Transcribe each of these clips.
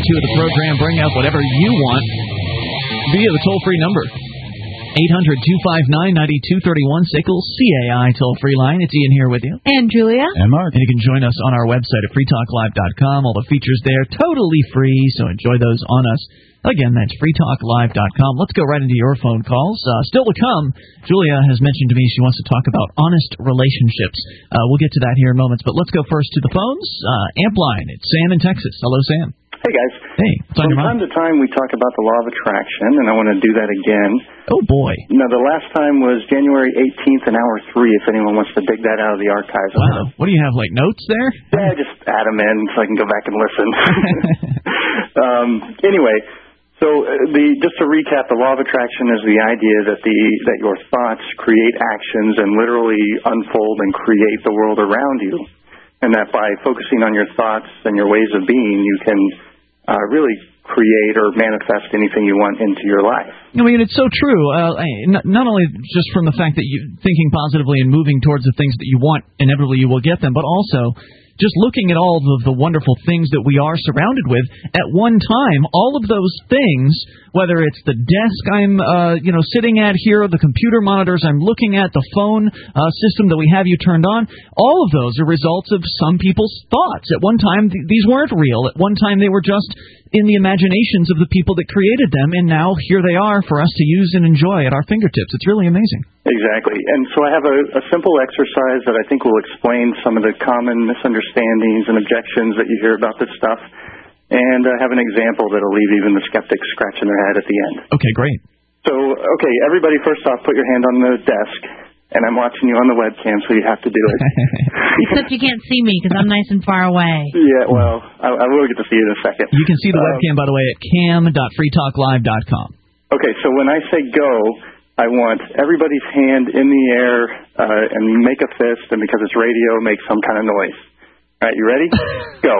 2 of the program. Bring up whatever you want via the toll-free number. 800-259-9231, SICKLE, CAI toll-free line. It's Ian here with you. And Julia. And Mark. And you can join us on our website at freetalklive.com. All the features there, totally free, so enjoy those on us. Again, that's freetalklive.com. Let's go right into your phone calls. Still to come, Julia has mentioned to me she wants to talk about honest relationships. We'll get to that here in moments, but let's go first to the phones. Amp line, it's Sam in Texas. Hello, Sam. Hey, guys. Hey, what's on your From mind? time to time, we talk about the law of attraction, and I want to do that again. Oh, boy. Now, the last time was January 18th and hour 3, if anyone wants to dig that out of the archives. Wow. What do you have, like notes there? Yeah, just add them in so I can go back and listen. Anyway, so just to recap, the law of attraction is the idea that your thoughts create actions and literally unfold and create the world around you, and that by focusing on your thoughts and your ways of being, you can really create or manifest anything you want into your life. I mean, it's so true. Not only just from the fact that you thinking positively and moving towards the things that you want, inevitably you will get them, but also just looking at all of the wonderful things that we are surrounded with at one time, all of those things, whether it's the desk I'm sitting at here, the computer monitors I'm looking at, the phone system that we have you turned on, all of those are results of some people's thoughts. At one time, these weren't real. At one time, they were just in the imaginations of the people that created them, and now here they are for us to use and enjoy at our fingertips. It's really amazing. Exactly. And so I have a simple exercise that I think will explain some of the common misunderstandings and objections that you hear about this stuff. And I have an example that will leave even the skeptics scratching their head at the end. Okay, great. So, everybody, first off, put your hand on the desk. And I'm watching you on the webcam, so you have to do it. Except you can't see me because I'm nice and far away. Yeah, well, I will get to see you in a second. You can see the webcam, by the way, at cam.freetalklive.com. Okay, so when I say go, I want everybody's hand in the air and make a fist, and because it's radio, make some kind of noise. All right, you ready? Go.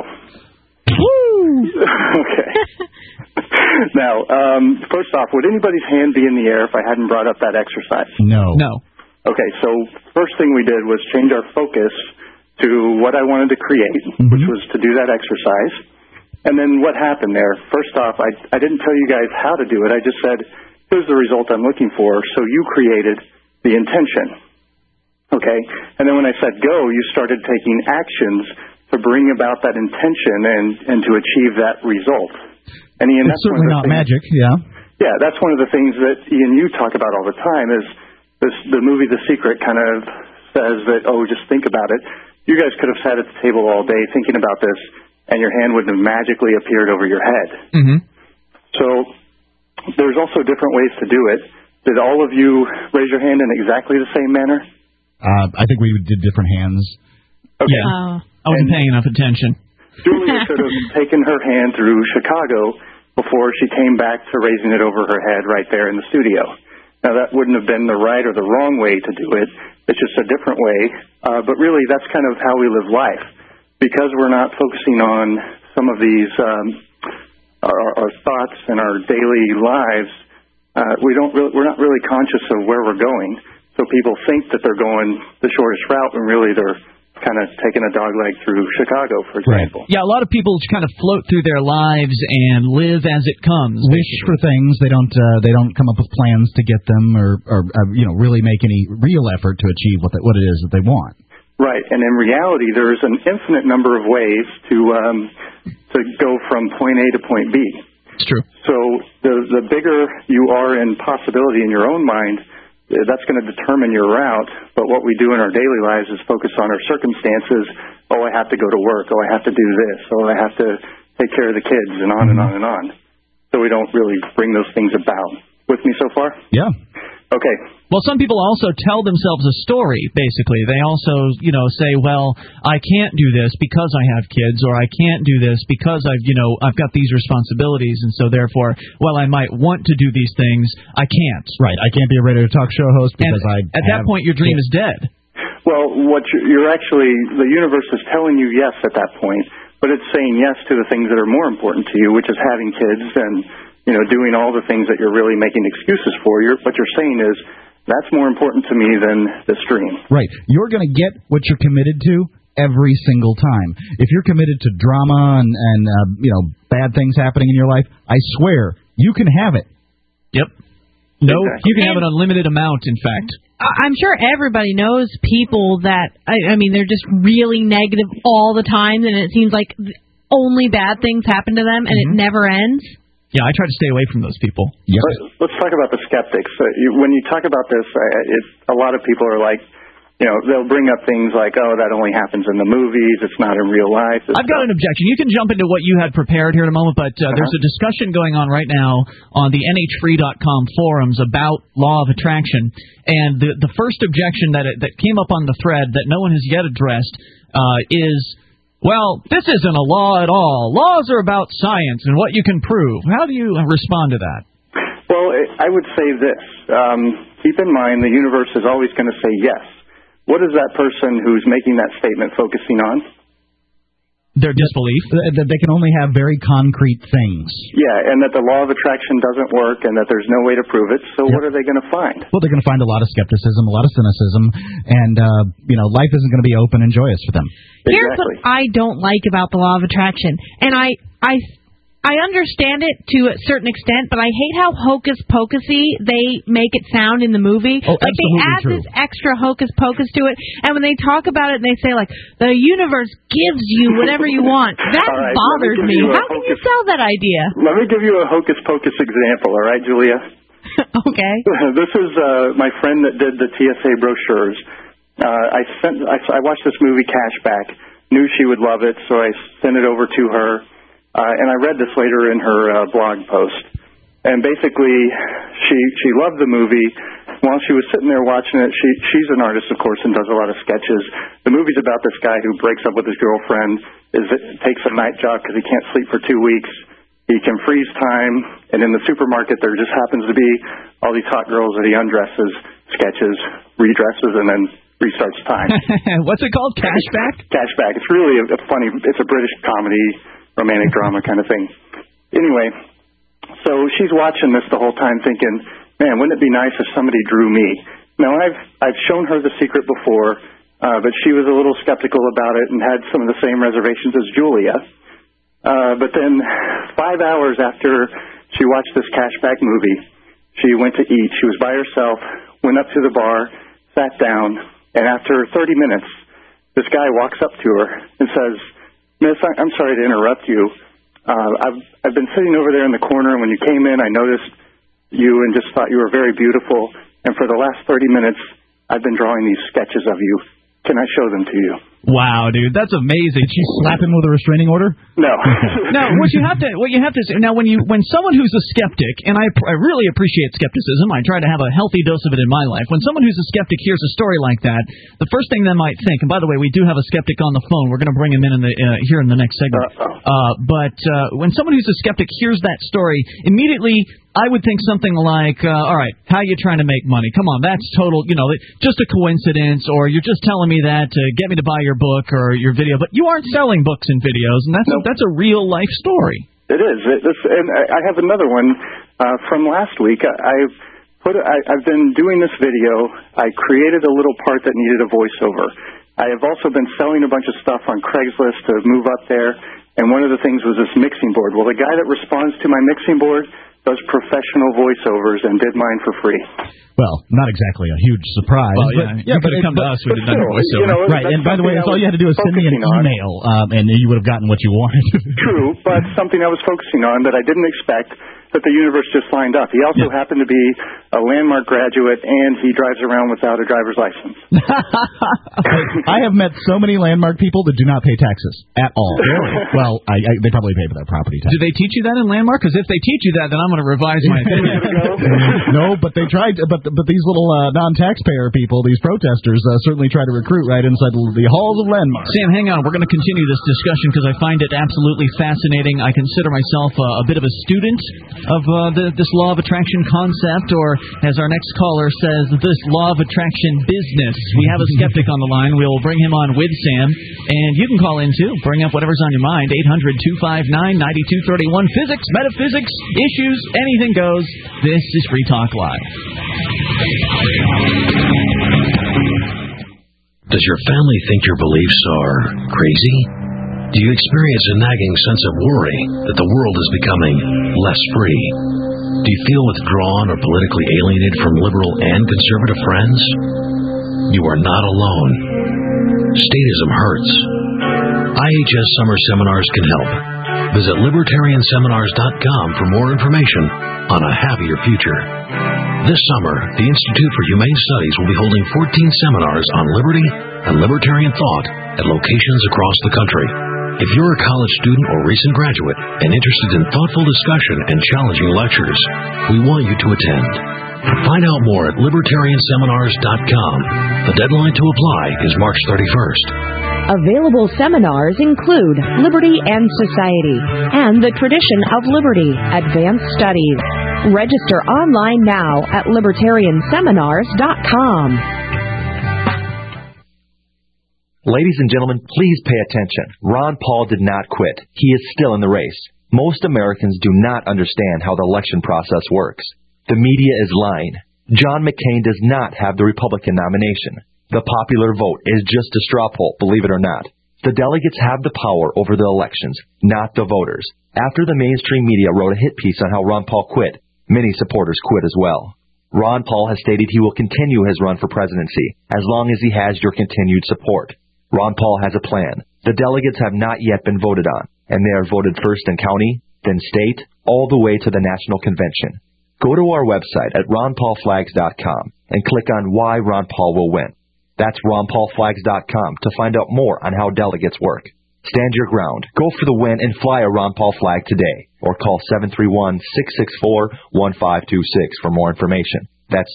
Woo! Okay. Now, first off, would anybody's hand be in the air if I hadn't brought up that exercise? No. No. Okay, so first thing we did was change our focus to what I wanted to create, which was to do that exercise. And then what happened there? First off, I didn't tell you guys how to do it. I just said, here's the result I'm looking for. So you created the intention. Okay? And then when I said go, you started taking actions to bring about that intention and to achieve that result. And Ian, it's certainly not magic, yeah. Yeah, that's one of the things that, Ian, you talk about all the time is the movie The Secret kind of says that, just think about it. You guys could have sat at the table all day thinking about this, and your hand wouldn't have magically appeared over your head. Mm-hmm. So there's also different ways to do it. Did all of you raise your hand in exactly the same manner? I think we did different hands. Okay. Yeah. I wasn't paying enough attention. Julia could have taken her hand through Chicago before she came back to raising it over her head right there in the studio. Now, that wouldn't have been the right or the wrong way to do it. It's just a different way. But really, that's kind of how we live life. Because we're not focusing on some of these, our thoughts and our daily lives, we're not really conscious of where we're going. So people think that they're going the shortest route, when really they're kind of taking a dogleg through Chicago, for example. Right. Yeah, a lot of people kind of float through their lives and live as it comes. Wish for things. They don't come up with plans to get them or really make any real effort to achieve what it is that they want. Right, and in reality, there's an infinite number of ways to go from point A to point B. It's true. So the bigger you are in possibility in your own mind, that's going to determine your route. But what we do in our daily lives is focus on our circumstances. Oh, I have to go to work. Oh, I have to do this. Oh, I have to take care of the kids, and on and on and on. So we don't really bring those things about. With me so far? Yeah. Okay. Well, some people also tell themselves a story, basically. They also, say, well, I can't do this because I have kids, or I can't do this because I've got these responsibilities, and so therefore, well, I might want to do these things, I can't. Right. I can't be a radio talk show host because at that point, your dream is dead. Well, you're actually, the universe is telling you yes at that point, but it's saying yes to the things that are more important to you, which is having kids and doing all the things that you're really making excuses for. What you're saying is, that's more important to me than this dream. Right. You're going to get what you're committed to every single time. If you're committed to drama and bad things happening in your life, I swear you can have it. Yep. No, you can have an unlimited amount, in fact. I'm sure everybody knows people that, I mean, they're just really negative all the time, and it seems like only bad things happen to them, and it never ends. Yeah, I try to stay away from those people. Yep. Let's talk about the skeptics. When you talk about this, a lot of people are like, they'll bring up things like, oh, that only happens in the movies. It's not in real life. I've got an objection. You can jump into what you had prepared here in a moment, but there's a discussion going on right now on the NHFree.com forums about law of attraction. And the first objection that came up on the thread that no one has yet addressed is, well, this isn't a law at all. Laws are about science and what you can prove. How do you respond to that? Well, I would say this. Keep in mind the universe is always going to say yes. What is that person who's making that statement focusing on? Their disbelief. That they can only have very concrete things. Yeah, and that the law of attraction doesn't work and that there's no way to prove it. So what are they going to find? Well, they're going to find a lot of skepticism, a lot of cynicism, and life isn't going to be open and joyous for them. Here's what I don't like about the law of attraction, and I understand it to a certain extent, but I hate how hocus-pocusy they make it sound in the movie. Oh, like they add this extra hocus-pocus to it, and when they talk about it, they say, like, the universe gives you whatever you want. That bothers me. How can you sell that idea? Let me give you a hocus-pocus example, all right, Julia? Okay. This is my friend that did the TSA brochures. I watched this movie, Cashback, knew she would love it, so I sent it over to her. And I read this later in her blog post. And basically, she loved the movie. While she was sitting there watching it, she's an artist, of course, and does a lot of sketches. The movie's about this guy who breaks up with his girlfriend, takes a night job because he can't sleep for 2 weeks. He can freeze time, and in the supermarket there just happens to be all these hot girls that he undresses, sketches, redresses, and then restarts time. What's it called? Cashback? Cashback. It's really it's a British comedy, romantic drama kind of thing. Anyway, so she's watching this the whole time thinking, man, wouldn't it be nice if somebody drew me? Now, I've shown her The Secret before, but she was a little skeptical about it and had some of the same reservations as Julia. But then 5 hours after she watched this Cashback movie, she went to eat. She was by herself, went up to the bar, sat down, and after 30 minutes, this guy walks up to her and says, Miss, I'm sorry to interrupt you. I've been sitting over there in the corner, and when you came in, I noticed you and just thought you were very beautiful. And for the last 30 minutes, I've been drawing these sketches of you. Can I show them to you? Wow, dude, that's amazing. Did she slap him with a restraining order? No. No, what you have to say now, when someone who's a skeptic, and I really appreciate skepticism, I try to have a healthy dose of it in my life. When someone who's a skeptic hears a story like that, the first thing they might think, and by the way, we do have a skeptic on the phone. We're going to bring him in here in the next segment. But when someone who's a skeptic hears that story, immediately I would think something like, all right, how are you trying to make money? Come on, that's total, just a coincidence, or you're just telling me that to get me to buy your book or your video, but you aren't selling books and videos, and that's a real life story. It is. And I have another one from last week. I've been doing this video. I created a little part that needed a voiceover. I have also been selling a bunch of stuff on Craigslist to move up there, and one of the things was this mixing board. Well, the guy that responds to my mixing board does professional voiceovers and did mine for free. Well, not exactly a huge surprise. Well, you could have come to us when you done your voiceover. Right, and by the way, all you had to do was send me an email, and you would have gotten what you wanted. True, but something I was focusing on that I didn't expect, that the universe just lined up. He also happened to be a Landmark graduate, and he drives around without a driver's license. I have met so many Landmark people that do not pay taxes at all. Well, they probably pay for their property tax. Do they teach you that in Landmark? Because if they teach you that, then I'm going to revise my opinion. No, but they tried. But these little non-taxpayer people, these protesters, certainly try to recruit right inside the halls of Landmark. Sam, hang on. We're going to continue this discussion because I find it absolutely fascinating. I consider myself a bit of a student of this law of attraction concept, or as our next caller says, this law of attraction business. We have a skeptic on the line. We'll bring him on with Sam, and you can call in too. Bring up whatever's on your mind. 800-259-9231. Physics, metaphysics, issues, anything goes. This is Free Talk Live. Does your family think your beliefs are crazy? Do you experience a nagging sense of worry that the world is becoming less free? Do you feel withdrawn or politically alienated from liberal and conservative friends? You are not alone. Statism hurts. IHS Summer Seminars can help. Visit libertarianseminars.com for more information on a happier future. This summer, the Institute for Humane Studies will be holding 14 seminars on liberty and libertarian thought at locations across the country. If you're a college student or recent graduate and interested in thoughtful discussion and challenging lectures, we want you to attend. Find out more at libertarianseminars.com. The deadline to apply is March 31st. Available seminars include Liberty and Society and the Tradition of Liberty, Advanced Studies. Register online now at libertarianseminars.com. Ladies and gentlemen, please pay attention. Ron Paul did not quit. He is still in the race. Most Americans do not understand how the election process works. The media is lying. John McCain does not have the Republican nomination. The popular vote is just a straw poll, believe it or not. The delegates have the power over the elections, not the voters. After the mainstream media wrote a hit piece on how Ron Paul quit, many supporters quit as well. Ron Paul has stated he will continue his run for presidency as long as he has your continued support. Ron Paul has a plan. The delegates have not yet been voted on, and they are voted first in county, then state, all the way to the national convention. Go to our website at ronpaulflags.com and click on Why Ron Paul Will Win. That's ronpaulflags.com to find out more on how delegates work. Stand your ground, go for the win, and fly a Ron Paul flag today. Or call 731-664-1526 for more information. That's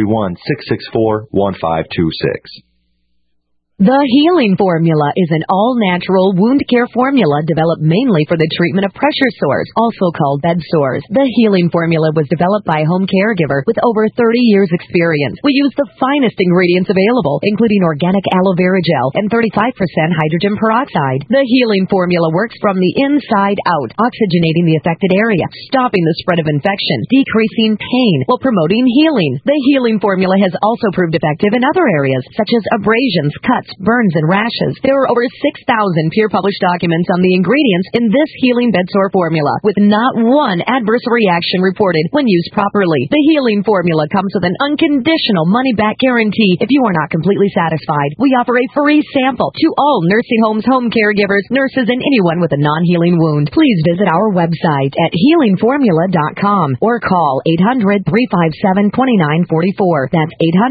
731-664-1526. The Healing Formula is an all-natural wound care formula developed mainly for the treatment of pressure sores, also called bed sores. The Healing Formula was developed by a home caregiver with over 30 years' experience. We use the finest ingredients available, including organic aloe vera gel and 35% hydrogen peroxide. The Healing Formula works from the inside out, oxygenating the affected area, stopping the spread of infection, decreasing pain, while promoting healing. The Healing Formula has also proved effective in other areas, such as abrasions, cuts, burns, and rashes. There are over 6,000 peer-published documents on the ingredients in this healing bed sore formula, with not one adverse reaction reported when used properly. The Healing Formula comes with an unconditional money-back guarantee if you are not completely satisfied. We offer a free sample to all nursing homes, home caregivers, nurses, and anyone with a non-healing wound. Please visit our website at healingformula.com or call 800-357-2944. That's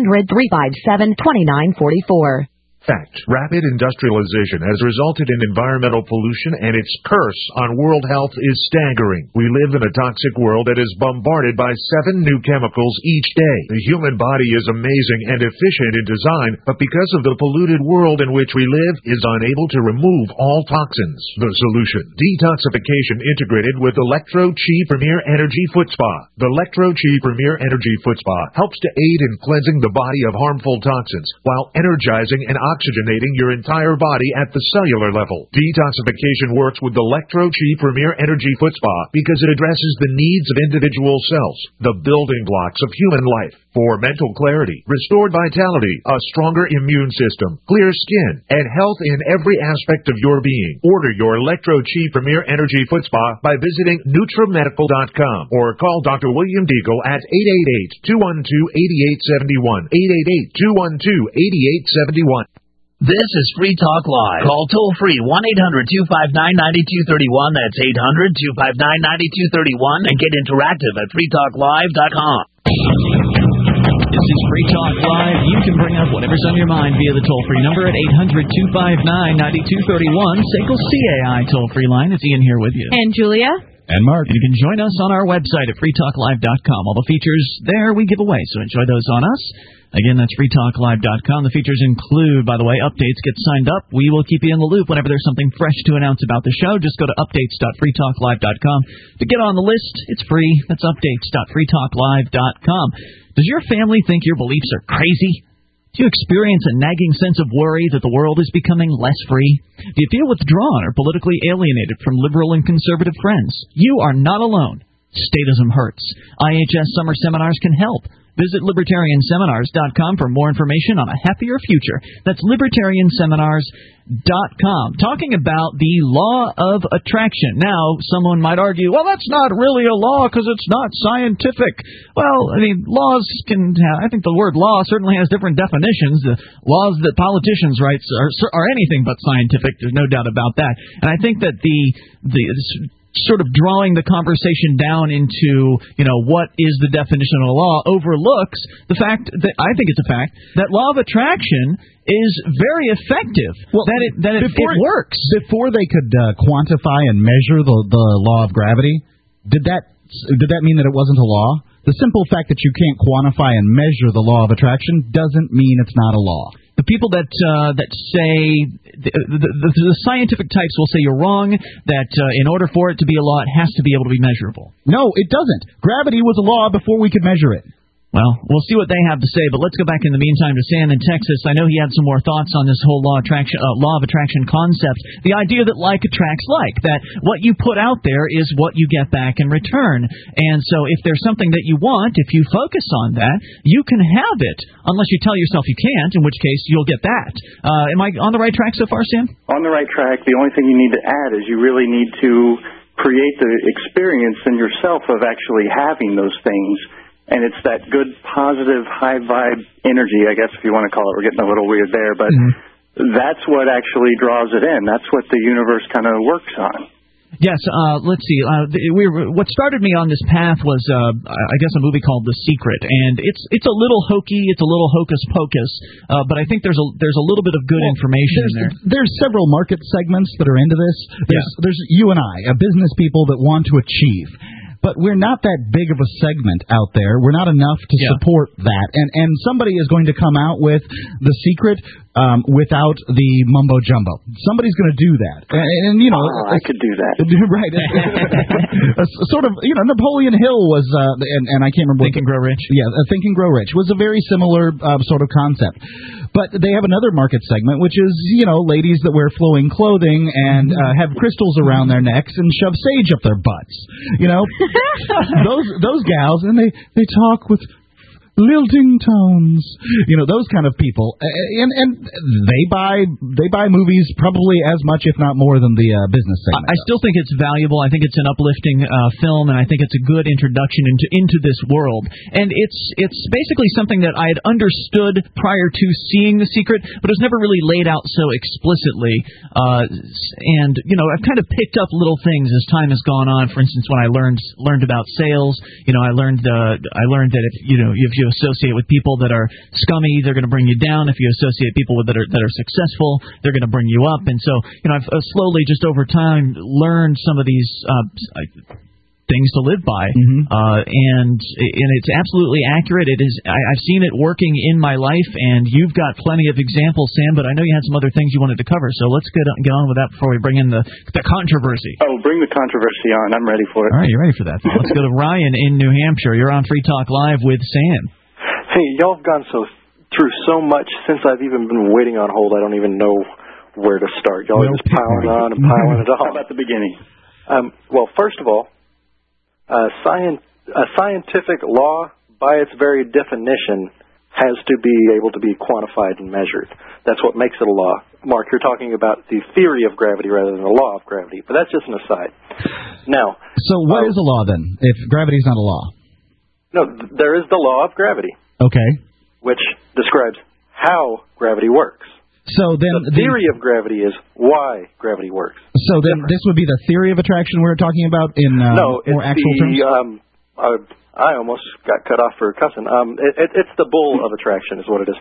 800-357-2944. Fact. Rapid industrialization has resulted in environmental pollution, and its curse on world health is staggering. We live in a toxic world that is bombarded by 7 new chemicals each day. The human body is amazing and efficient in design, but because of the polluted world in which we live, is unable to remove all toxins. The solution: detoxification integrated with Electro-Chi Premier Energy Foot Spa. The Electro-Chi Premier Energy Foot Spa helps to aid in cleansing the body of harmful toxins while energizing and oxygenating your entire body at the cellular level. Detoxification works with the Electro-Chi Premier Energy Foot Spa because it addresses the needs of individual cells, the building blocks of human life, for mental clarity, restored vitality, a stronger immune system, clear skin, and health in every aspect of your being. Order your Electro-Chi Premier Energy Foot Spa by visiting NutraMedical.com or call Dr. William Deagle at 888-212-8871, 888-212-8871. This is Free Talk Live. Call toll-free 1-800-259-9231. That's 800-259-9231. And get interactive at freetalklive.com. This is Free Talk Live. You can bring up whatever's on your mind via the toll-free number at 800-259-9231. SACL CAI toll-free line. It's Ian here with you. And Julia. And Mark. You can join us on our website at freetalklive.com. All the features there we give away, so enjoy those on us. Again, that's freetalklive.com. The features include, by the way, updates. Get signed up. We will keep you in the loop whenever there's something fresh to announce about the show. Just go to updates.freetalklive.com. To get on the list, it's free. That's updates.freetalklive.com. Does your family think your beliefs are crazy? Do you experience a nagging sense of worry that the world is becoming less free? Do you feel withdrawn or politically alienated from liberal and conservative friends? You are not alone. Statism hurts. IHS Summer Seminars can help. Visit libertarianseminars.com for more information on a happier future. That's libertarianseminars.com. Talking about the law of attraction. Now, someone might argue, well, that's not really a law because it's not scientific. Well, I mean, laws can have, I think the word law certainly has different definitions. The laws that politicians write are anything but scientific. There's no doubt about that. And I think that the sort of drawing the conversation down into, what is the definition of a law overlooks the fact that, I think it's a fact, that law of attraction is very effective. Well, that it works. Before they could quantify and measure the law of gravity, did that mean that it wasn't a law? The simple fact that you can't quantify and measure the law of attraction doesn't mean it's not a law. The people that say the scientific types will say you're wrong, that in order for it to be a law, it has to be able to be measurable. No, it doesn't. Gravity was a law before we could measure it. Well, we'll see what they have to say, but let's go back in the meantime to Sam in Texas. I know he had some more thoughts on this whole law of attraction concept. The idea that like attracts like, that what you put out there is what you get back in return. And so if there's something that you want, if you focus on that, you can have it, unless you tell yourself you can't, in which case you'll get that. Am I on the right track so far, Sam? On the right track. The only thing you need to add is you really need to create the experience in yourself of actually having those things. And it's that good, positive, high-vibe energy, I guess, if you want to call it. We're getting a little weird there, but that's what actually draws it in. That's what the universe kind of works on. Yes, let's see. What started me on this path was, I guess, a movie called The Secret, and it's a little hokey, it's a little hocus pocus, but I think there's a little bit of good information in there. There's several market segments that are into this. There's you and I, business people that want to achieve. But we're not that big of a segment out there. We're not enough to support that. And somebody is going to come out with The Secret without the mumbo jumbo. Somebody's going to do that. And I could do that. Right. Sort of, Napoleon Hill was, and I can't remember. Think and Grow Rich. Yeah, Think and Grow Rich was a very similar sort of concept. But they have another market segment, which is, ladies that wear flowing clothing and have crystals around their necks and shove sage up their butts. Those gals, and they talk with lilting tones, those kind of people, and they buy movies probably as much, if not more, than the business segment. I still think it's valuable. I think it's an uplifting film, and I think it's a good introduction into this world. And it's basically something that I had understood prior to seeing The Secret, but it was never really laid out so explicitly. And I've kind of picked up little things as time has gone on. For instance, when I learned about sales, I learned that if you associate with people that are scummy, they're going to bring you down. If you associate people that are successful, they're going to bring you up. And so, I've slowly, just over time, learned some of these things to live by, and it's absolutely accurate. It is. I've seen it working in my life, and you've got plenty of examples, Sam. But I know you had some other things you wanted to cover, so let's get on with that before we bring in the controversy. Oh, bring the controversy on. I'm ready for it. All right, you ready for that? Let's go to Ryan in New Hampshire. You're on Free Talk Live with Sam. Hey, y'all have gone through so much since I've even been waiting on hold. I don't even know where to start. Y'all are just piling on and piling it on. How about the beginning? Well, first of all, a scientific law, by its very definition, has to be able to be quantified and measured. That's what makes it a law. Mark, you're talking about the theory of gravity rather than the law of gravity, but that's just an aside. Now, so what is a law then, if gravity's not a law? No, there is the law of gravity. Okay. Which describes how gravity works. So then the theory of gravity is why gravity works. So then this would be the theory of attraction we're talking about in more actual terms? I almost got cut off for cussing. It's the bull of attraction is what it is.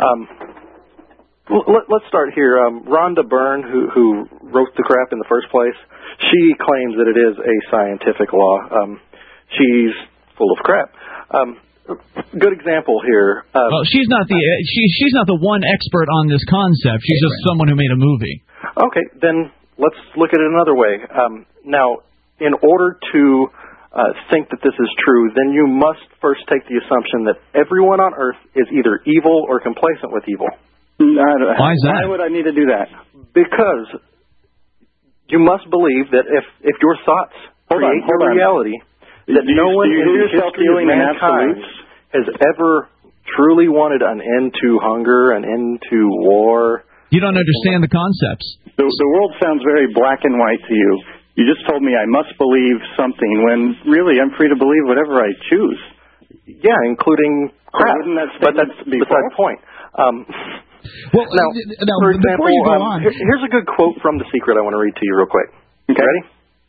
Let's start here. Rhonda Byrne, who wrote the crap in the first place, she claims that it is a scientific law. She's full of crap. Good example here. Well, she's not the one expert on this concept. She's just someone who made a movie. Okay, then let's look at it another way. Now, in order to think that this is true, then you must first take the assumption that everyone on Earth is either evil or complacent with evil. Why is that? Why would I need to do that? Because you must believe that if your thoughts create your reality, that no one in the history of mankind has ever truly wanted an end to hunger, an end to war. You don't understand the concepts. The world sounds very black and white to you. You just told me I must believe something when really I'm free to believe whatever I choose. Yeah, including crap. But that's beside the point. Well, now, for example, before you go on, here's a good quote from The Secret I want to read to you real quick. Okay. Ready?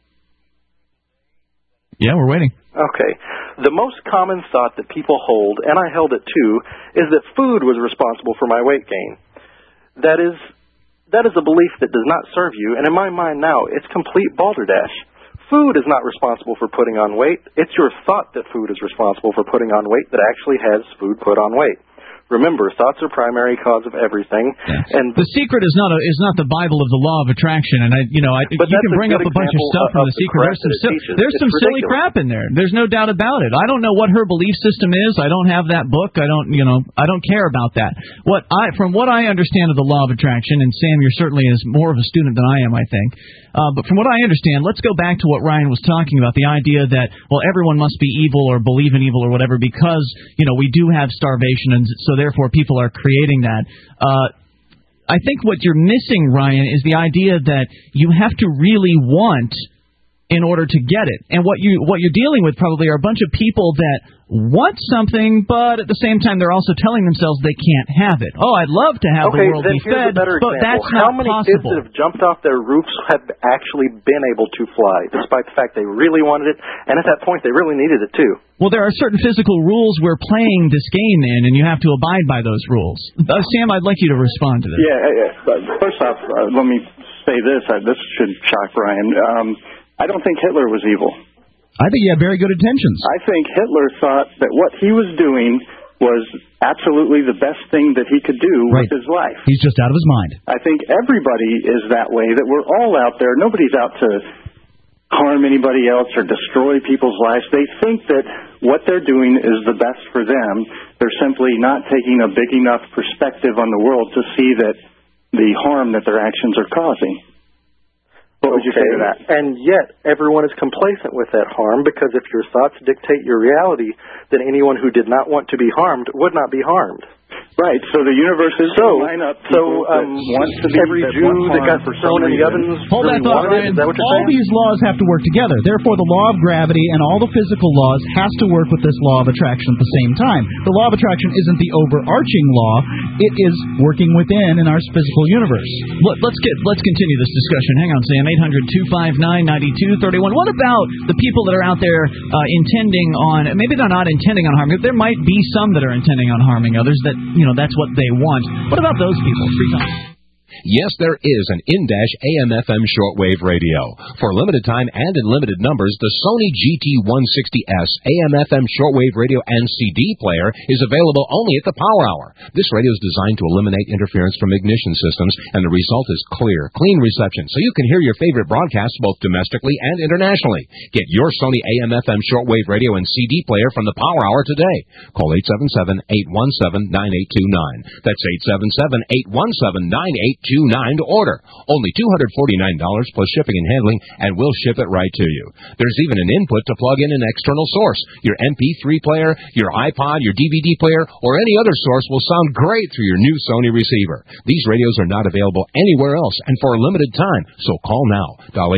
Yeah, we're waiting. Okay. The most common thought that people hold, and I held it too, is that food was responsible for my weight gain. That is a belief that does not serve you, and in my mind now, it's complete balderdash. Food is not responsible for putting on weight. It's your thought that food is responsible for putting on weight that actually has food put on weight. Remember, thoughts are primary cause of everything. Yes. And The Secret is not the Bible of the law of attraction. And you can bring up a bunch of stuff from The Secret. There's some silly crap in there. There's no doubt about it. I don't know what her belief system is. I don't have that book. I don't care about that. From what I understand of the law of attraction, and Sam, you're certainly more of a student than I am, I think. But from what I understand, let's go back to what Ryan was talking about, the idea that, well, everyone must be evil or believe in evil or whatever because, we do have starvation, and so therefore people are creating that. I think what you're missing, Ryan, is the idea that you have to really want in order to get it. And what you're dealing with probably are a bunch of people that want something, but at the same time they're also telling themselves they can't have it. Oh, I'd love to have the world be fed, but that's not possible. How many kids that have jumped off their roofs have actually been able to fly, despite the fact they really wanted it, and at that point they really needed it too? Well, there are certain physical rules we're playing this game in, and you have to abide by those rules. Sam, I'd like you to respond to this. Yeah. First off, let me say this. This should shock Brian. I don't think Hitler was evil. I think he had very good intentions. I think Hitler thought that what he was doing was absolutely the best thing that he could do with his life. He's just out of his mind. I think everybody is that way, that we're all out there. Nobody's out to harm anybody else or destroy people's lives. They think that what they're doing is the best for them. They're simply not taking a big enough perspective on the world to see that the harm that their actions are causing. What would you say to that? And yet, everyone is complacent with that harm because if your thoughts dictate your reality, then anyone who did not want to be harmed would not be harmed. Right, so the universe is line up people that want to be every Jew that got thrown in the ovens. Hold that thought, Ryan. All these laws have to work together. Therefore, the law of gravity and all the physical laws has to work with this law of attraction at the same time. The law of attraction isn't the overarching law; it is working within in our physical universe. Let's continue this discussion. Hang on, Sam. 800-259-9231. What about the people that are out there intending on? Maybe they're not intending on harming. There might be some that are intending on harming others. That that's what they want. What about those people? Free time. Yes, there is an in-dash AM/FM shortwave radio. For limited time and in limited numbers, the Sony GT160S AM/FM shortwave radio and CD player is available only at the Power Hour. This radio is designed to eliminate interference from ignition systems, and the result is clear, clean reception, so you can hear your favorite broadcasts both domestically and internationally. Get your Sony AM/FM shortwave radio and CD player from the Power Hour today. Call 877-817-9829. That's 877-817-9829. to order. Only $249 plus shipping and handling, and we'll ship it right to you. There's even an input to plug in an external source. Your MP3 player, your iPod, your DVD player, or any other source will sound great through your new Sony receiver. These radios are not available anywhere else and for a limited time, so call now. Dial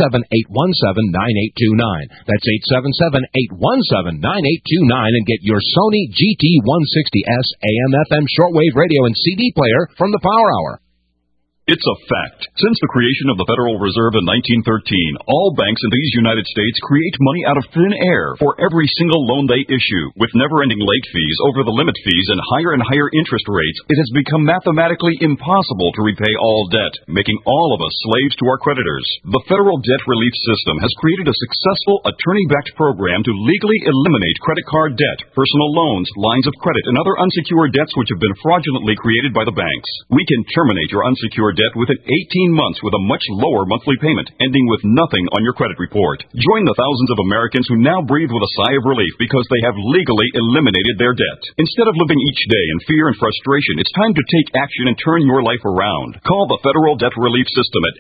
877-817-9829. That's 877-817-9829 and get your Sony GT160S AM/FM shortwave radio and CD player from the Power Hour. It's a fact. Since the creation of the Federal Reserve in 1913, all banks in these United States create money out of thin air for every single loan they issue. With never-ending late fees, over-the-limit fees, and higher interest rates, it has become mathematically impossible to repay all debt, making all of us slaves to our creditors. The Federal Debt Relief System has created a successful attorney-backed program to legally eliminate credit card debt, personal loans, lines of credit, and other unsecured debts which have been fraudulently created by the banks. We can terminate your unsecured debt within 18 months with a much lower monthly payment, ending with nothing on your credit report. Join the thousands of Americans who now breathe with a sigh of relief because they have legally eliminated their debt. Instead of living each day in fear and frustration, it's time to take action and turn your life around. Call the Federal Debt Relief System at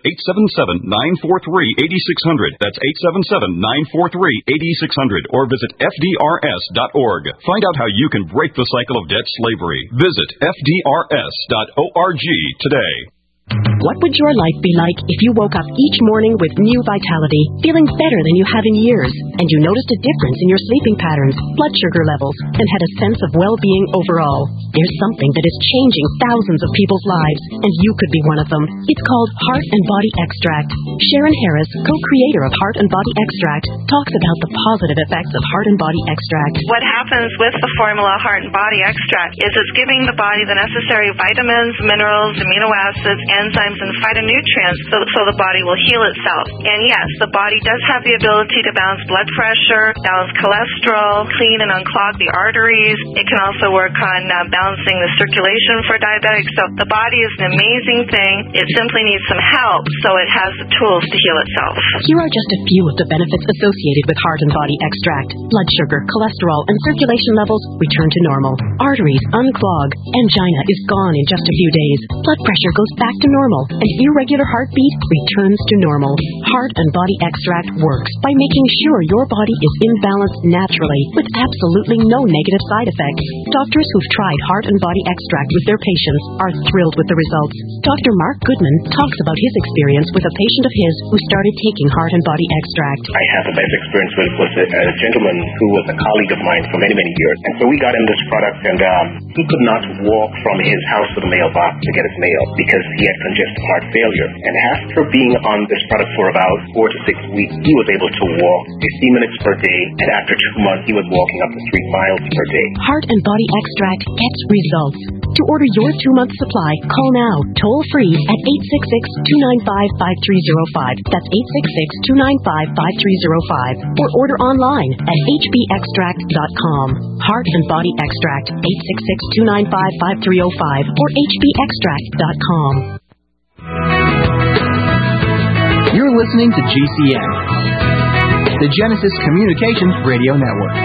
877-943-8600. That's 877-943-8600. Or visit FDRS.org. Find out how you can break the cycle of debt slavery. Visit FDRS.org today. What would your life be like if you woke up each morning with new vitality, feeling better than you have in years, and you noticed a difference in your sleeping patterns, blood sugar levels, and had a sense of well-being overall? There's something that is changing thousands of people's lives, and you could be one of them. It's called Heart and Body Extract. Sharon Harris, co-creator of Heart and Body Extract, talks about the positive effects of Heart and Body Extract. What happens with the formula Heart and Body Extract is it's giving the body the necessary vitamins, minerals, amino acids, enzymes, and phytonutrients so the body will heal itself. And yes, the body does have the ability to balance blood pressure, balance cholesterol, clean and unclog the arteries. It can also work on balancing the circulation for diabetics. So the body is an amazing thing. It simply needs some help so it has the tools to heal itself. Here are just a few of the benefits associated with Heart and Body Extract. Blood sugar, cholesterol, and circulation levels return to normal. Arteries unclog. Angina is gone in just a few days. Blood pressure goes back to normal, and irregular heartbeat returns to normal. Heart and Body Extract works by making sure your body is in balance naturally with absolutely no negative side effects. Doctors who've tried Heart and Body Extract with their patients are thrilled with the results. Dr. Mark Goodman talks about his experience with a patient of his who started taking Heart and Body Extract. I had the best experience with a gentleman who was a colleague of mine for many, many years. And so we got him this product, and he could not walk from his house to the mailbox to get his mail because he had congestive heart failure. And after being on this product for about 4 to 6 weeks, he was able to walk 15 minutes per day, and after 2 months, he was walking up to 3 miles per day. Heart and Body Extract gets results. To order your 2-month supply, call now, toll free at 866-295-5305. That's 866-295-5305. Or order online at hbextract.com. Heart and Body Extract, 866-295-5305 or hbextract.com. You're listening to GCN, the Genesis Communications Radio Network.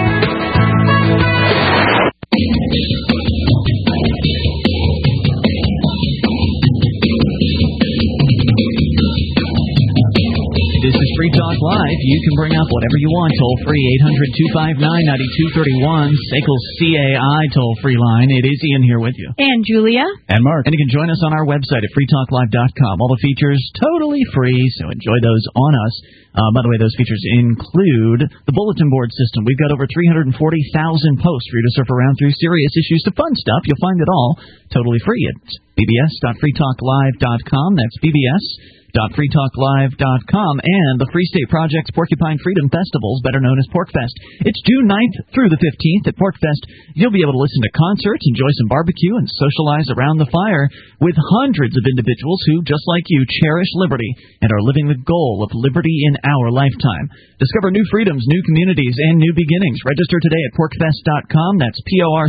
This is Free Talk Live. You can bring up whatever you want. Toll free 800-259-9231. SACL's CAI toll free line. It is Ian here with you. And Julia. And Mark. And you can join us on our website at freetalklive.com. All the features totally free, so enjoy those on us. By the way, those features include the bulletin board system. We've got over 340,000 posts for you to surf around through serious issues to fun stuff. You'll find it all totally free at bbs.freetalklive.com. That's bbs.freetalklive.com. And the Free State Project's Porcupine Freedom Festivals, better known as PorcFest. It's June 9th through the 15th at PorcFest. You'll be able to listen to concerts, enjoy some barbecue, and socialize around the fire with hundreds of individuals who, just like you, cherish liberty and are living the goal of liberty in our lifetime. Discover new freedoms, new communities, and new beginnings. Register today at porcfest.com. That's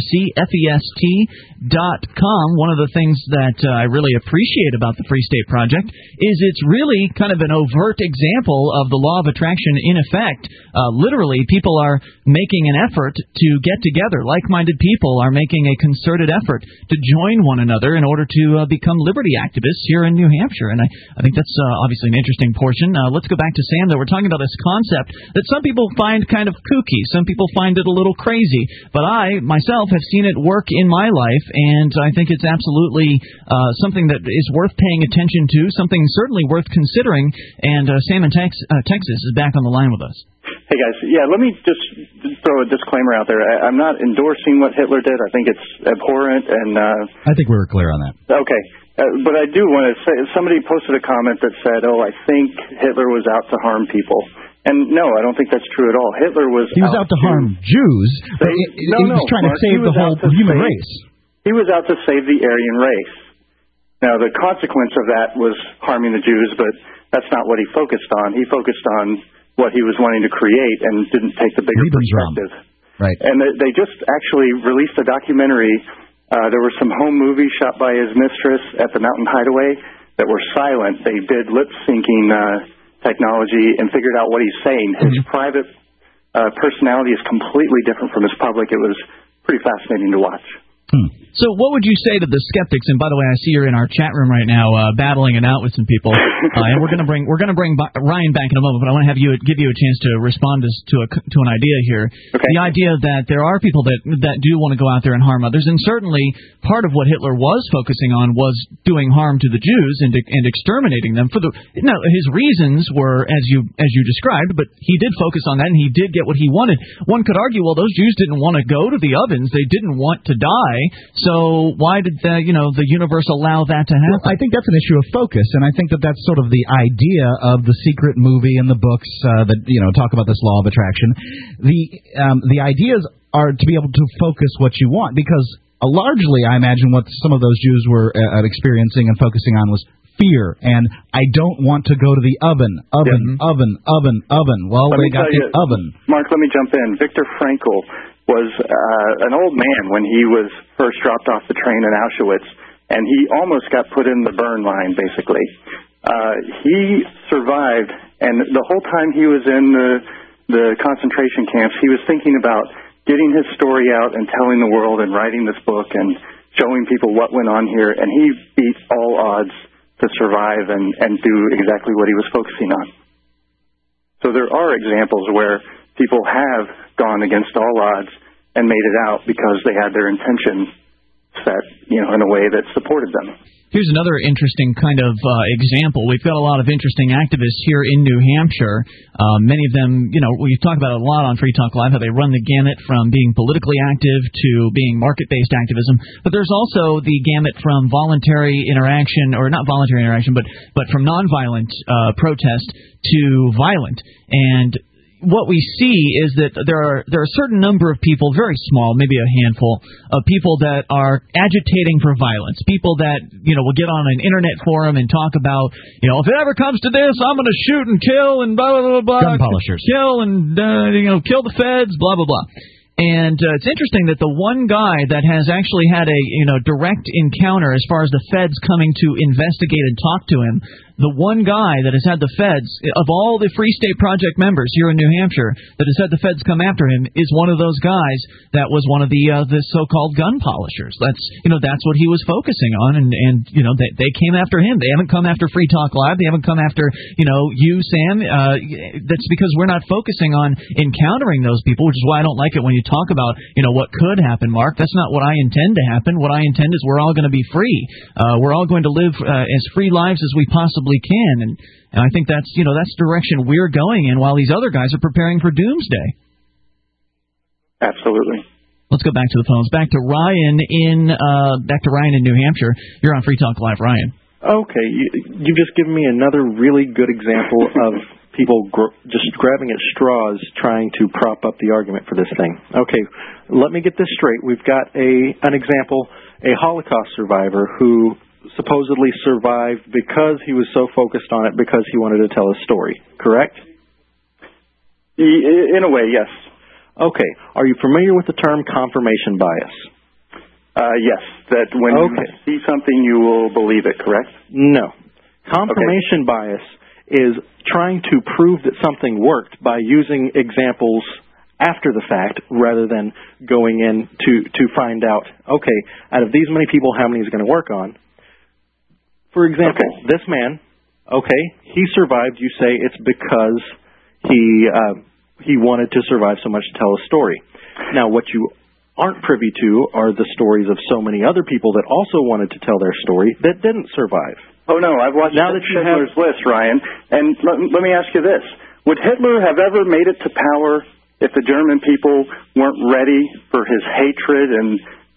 PORCFEST.com. One of the things that I really appreciate about the Free State Project is it's really kind of an overt example of the law of attraction in effect. Literally, people are making an effort to get together. Like-minded people are making a concerted effort to join one another in order to become liberty activists here in New Hampshire. And I think that's obviously an interesting portion. Let's go back to Sam, though. We're talking about this concept that some people find kind of kooky. Some people find it a little crazy. But I, myself, have seen it work in my life, and I think it's absolutely something that is worth paying attention to, something certainly worth considering. And Sam in Texas is back on the line with us. Hey, guys. Yeah, let me just throw a disclaimer out there. I'm not endorsing what Hitler did. I think it's abhorrent. And I think we were clear on that. Okay. But I do want to say, somebody posted a comment that said, I think Hitler was out to harm people. And no, I don't think that's true at all. Hitler was out to harm Jews, but he was trying to save the whole human race. He was out to save the Aryan race. Now, the consequence of that was harming the Jews, but that's not what he focused on. He focused on what he was wanting to create and didn't take the bigger perspective. Right. And they just actually released a documentary. There were some home movies shot by his mistress at the Mountain Hideaway that were silent. They did lip-syncing technology and figured out what he's saying. His private personality is completely different from his public. It was pretty fascinating to watch. So what would you say to the skeptics? And by the way, I see you're in our chat room right now, battling it out with some people. And we're going to bring Ryan back in a moment, but I want to give you a chance to respond to an idea here. Okay. The idea that there are people that do want to go out there and harm others, and certainly part of what Hitler was focusing on was doing harm to the Jews and exterminating them. His reasons were as you described, but he did focus on that, and he did get what he wanted. One could argue, well, those Jews didn't want to go to the ovens; they didn't want to die. So why did the universe allow that to happen? Well, I think that's an issue of focus, and I think that's sort of the idea of the secret movie and the books that talk about this law of attraction. The ideas are to be able to focus what you want, because largely, I imagine what some of those Jews were experiencing and focusing on was fear, and I don't want to go to the oven. Well, they got the oven. Mark, let me jump in. Viktor Frankl was an old man when he was first dropped off the train in Auschwitz, and he almost got put in the burn line, basically. He survived, and the whole time he was in the concentration camps, he was thinking about getting his story out and telling the world and writing this book and showing people what went on here, and he beat all odds to survive and do exactly what he was focusing on. So there are examples where people have gone against all odds and made it out because they had their intention set, in a way that supported them. Here's another interesting kind of example. We've got a lot of interesting activists here in New Hampshire. Many of them, we talk about it a lot on Free Talk Live, how they run the gamut from being politically active to being market-based activism. But there's also the gamut from voluntary interaction, or not voluntary interaction, but from nonviolent protest to violent. And what we see is that there are a certain number of people, very small, maybe a handful, of people that are agitating for violence. People that, will get on an internet forum and talk about, if it ever comes to this, I'm going to shoot and kill and blah, blah, blah, blah. Gun polishers. Kill and, kill the feds, blah, blah, blah. And it's interesting that the one guy that has actually had a direct encounter as far as the feds coming to investigate and talk to him, the one guy that has had the feds, of all the Free State Project members here in New Hampshire, that has had the feds come after him, is one of those guys that was one of the so-called gun polishers. That's what he was focusing on, and they came after him. They haven't come after Free Talk Live. They haven't come after you, Sam. That's because we're not focusing on encountering those people, which is why I don't like it when you talk about what could happen, Mark. That's not what I intend to happen. What I intend is we're all going to be free. We're all going to live as free lives as we possibly can, and I think that's the direction we're going in, while these other guys are preparing for doomsday. Absolutely. Let's go back to the phones. Back to Ryan in New Hampshire. You're on Free Talk Live, Ryan. Okay, you've just given me another really good example of people just grabbing at straws trying to prop up the argument for this thing. Okay, let me get this straight. We've got an example, a Holocaust survivor who supposedly survived because he was so focused on it because he wanted to tell a story, correct? In a way, yes. Okay. Are you familiar with the term confirmation bias? Yes, that when you see something, you will believe it, correct? No. Confirmation bias is trying to prove that something worked by using examples after the fact rather than going in to find out, okay, out of these many people, how many is going to work on? For example, this man, he survived. You say it's because he wanted to survive so much to tell a story. Now, what you aren't privy to are the stories of so many other people that also wanted to tell their story that didn't survive. Oh, no, I've watched Hitler's List, Ryan, and let me ask you this. Would Hitler have ever made it to power if the German people weren't ready for his hatred and,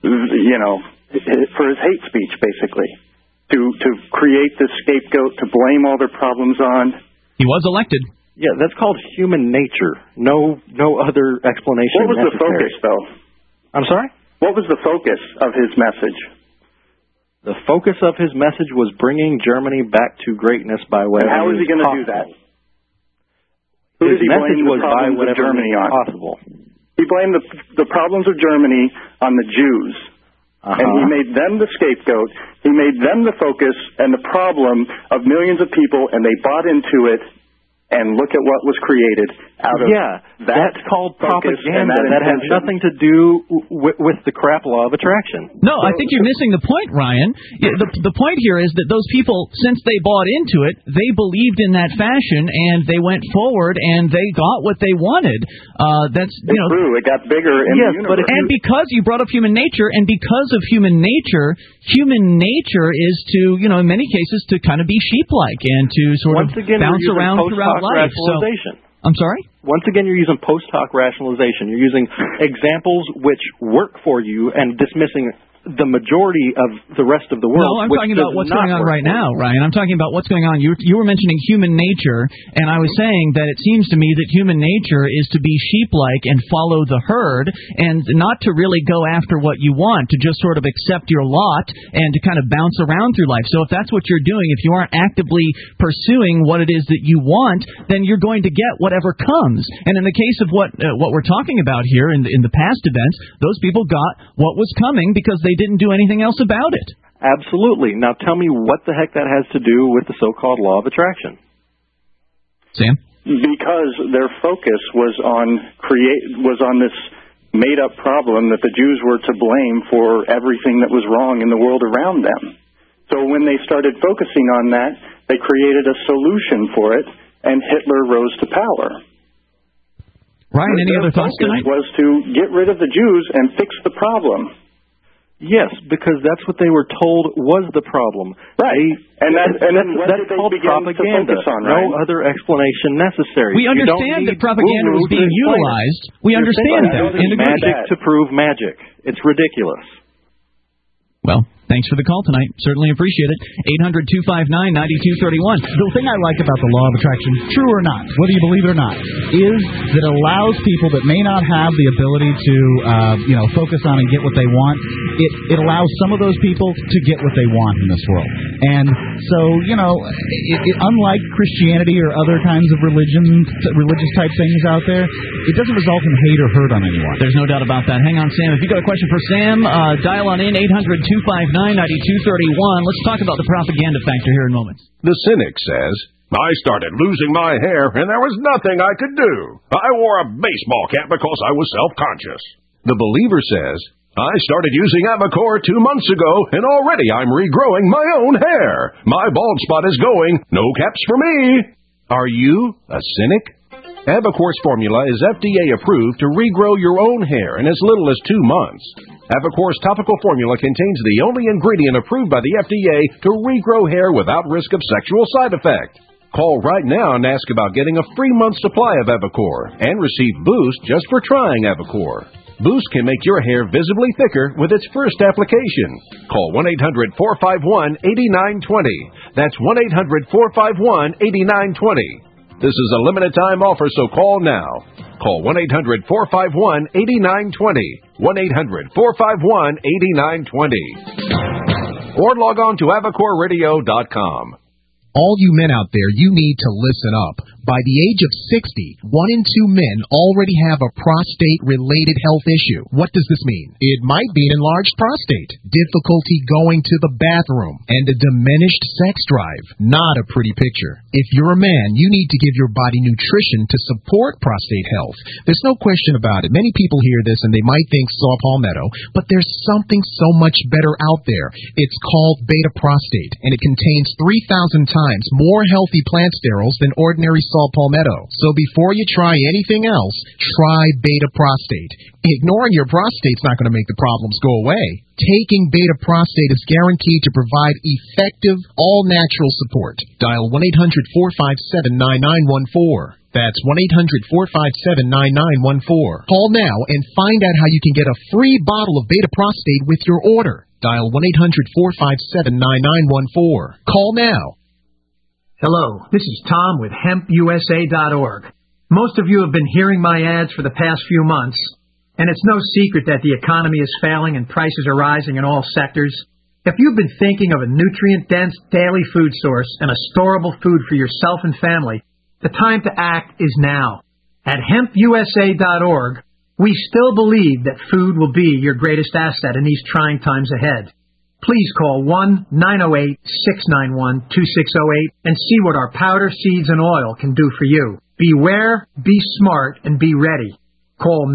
for his hate speech, basically? To create this scapegoat, to blame all their problems on. He was elected. Yeah, that's called human nature. No other explanation. What was the focus, though? I'm sorry? What was the focus of his message? The focus of his message was bringing Germany back to greatness by whatever. And how was he going to do that? Who did he blame the problems of Germany on? Possible. He blamed the problems of Germany on the Jews. And he made them the scapegoat. He made them the focus and the problem of millions of people, and they bought into it. And look at what was created out of that's called focus propaganda. and that has nothing to do with the crap law of attraction. No, I think you're missing the point, Ryan. The point here is that those people, since they bought into it, they believed in that fashion, and they went forward, and they got what they wanted. That's true. It got bigger in the universe. And because you brought up human nature, and because of human nature is to, in many cases, to kind of be sheep-like and to sort of bounce around throughout life. Rationalization. I'm sorry? Once again, you're using post hoc rationalization. You're using examples which work for you and dismissing the majority of the rest of the world. No, I'm talking about what's going on right now, Ryan. I'm talking about what's going on. You were mentioning human nature, and I was saying that it seems to me that human nature is to be sheep-like and follow the herd, and not to really go after what you want, to just sort of accept your lot and to kind of bounce around through life. So if that's what you're doing, if you aren't actively pursuing what it is that you want, then you're going to get whatever comes. And in the case of what we're talking about here in the past events, those people got what was coming because they didn't do anything else about it. Absolutely. Now tell me what the heck that has to do with the so-called law of attraction. Sam? Because their focus was on this made-up problem that the Jews were to blame for everything that was wrong in the world around them. So when they started focusing on that, they created a solution for it, and Hitler rose to power. Ryan, any other thoughts tonight? Their focus was to get rid of the Jews and fix the problem. Yes, because that's what they were told was the problem. Right. That's called propaganda. No other explanation necessary. We understand that propaganda was being utilized. We understand that. Magic to prove magic. It's ridiculous. Well, thanks for the call tonight. Certainly appreciate it. 800-259-9231. The thing I like about the law of attraction, true or not, whether you believe it or not, is that it allows people that may not have the ability to, focus on and get what they want. It allows some of those people to get what they want in this world. And so, unlike Christianity or other kinds of religious type things out there, it doesn't result in hate or hurt on anyone. There's no doubt about that. Hang on, Sam. If you got a question for Sam, dial on in 800-259-9231. Let's talk about the propaganda factor here in moments. The cynic says, I started losing my hair, and there was nothing I could do. I wore a baseball cap because I was self-conscious. The believer says, I started using Avacor 2 months ago, and already I'm regrowing my own hair. My bald spot is going. No caps for me. Are you a cynic? Avacor's formula is FDA approved to regrow your own hair in as little as 2 months. Avacor's topical formula contains the only ingredient approved by the FDA to regrow hair without risk of sexual side effect. Call right now and ask about getting a free month supply of Avacor and receive Boost just for trying Avacor. Boost can make your hair visibly thicker with its first application. Call 1-800-451-8920. That's 1-800-451-8920. This is a limited-time offer, so call now. Call 1-800-451-8920. 1-800-451-8920. Or log on to AvacorRadio.com. All you men out there, you need to listen up. By the age of 60, 1 in 2 men already have a prostate-related health issue. What does this mean? It might be an enlarged prostate, difficulty going to the bathroom, and a diminished sex drive. Not a pretty picture. If you're a man, you need to give your body nutrition to support prostate health. There's no question about it. Many people hear this and they might think saw palmetto, but there's something so much better out there. It's called beta prostate, and it contains 3,000 times more healthy plant sterols than ordinary saw palmetto. So before you try anything else, try beta prostate. Ignoring your prostate's not going to make the problems go away. Taking beta prostate is guaranteed to provide effective, all-natural support. Dial 1-800-457-9914. That's 1-800-457-9914. Call now and find out how you can get a free bottle of beta prostate with your order. Dial 1-800-457-9914. Call now. Hello, this is Tom with HempUSA.org. Most of you have been hearing my ads for the past few months, and it's no secret that the economy is failing and prices are rising in all sectors. If you've been thinking of a nutrient-dense daily food source and a storable food for yourself and family, the time to act is now. At HempUSA.org, We still believe that food will be your greatest asset in these trying times ahead. Please call 1-908-691-2608 and see what our powder, seeds, and oil can do for you. Beware, be smart, and be ready. Call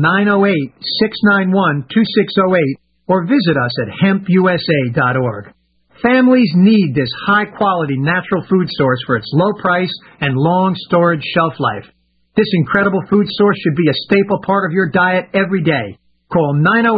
908-691-2608 or visit us at hempusa.org. Families need this high-quality natural food source for its low price and long storage shelf life. This incredible food source should be a staple part of your diet every day. Call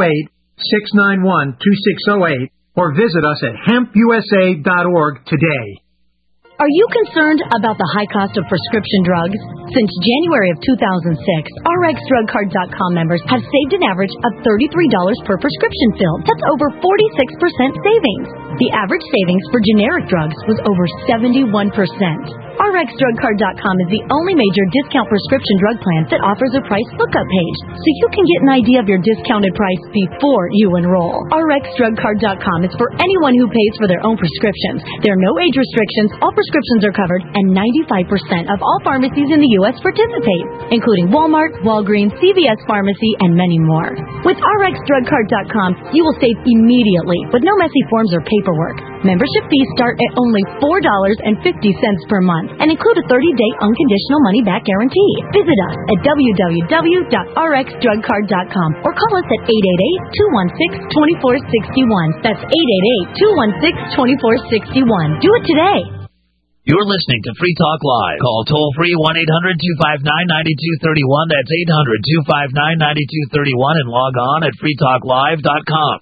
908-691-2608 or visit us at hempusa.org today. Are you concerned about the high cost of prescription drugs? Since January of 2006, RxDrugCard.com members have saved an average of $33 per prescription fill. That's over 46% savings. The average savings for generic drugs was over 71%. RxDrugCard.com is the only major discount prescription drug plan that offers a price lookup page, so you can get an idea of your discounted price before you enroll. RxDrugCard.com is for anyone who pays for their own prescriptions. There are no age restrictions, all prescriptions are covered, and 95% of all pharmacies in the U.S. participate, including Walmart, Walgreens, CVS Pharmacy, and many more. With RxDrugCard.com, you will save immediately with no messy forms or paperwork. Membership fees start at only $4.50 per month and include a 30-day unconditional money-back guarantee. Visit us at www.rxdrugcard.com or call us at 888-216-2461. That's 888-216-2461. Do it today. You're listening to Free Talk Live. Call toll-free 1-800-259-9231. That's 800-259-9231 and log on at freetalklive.com.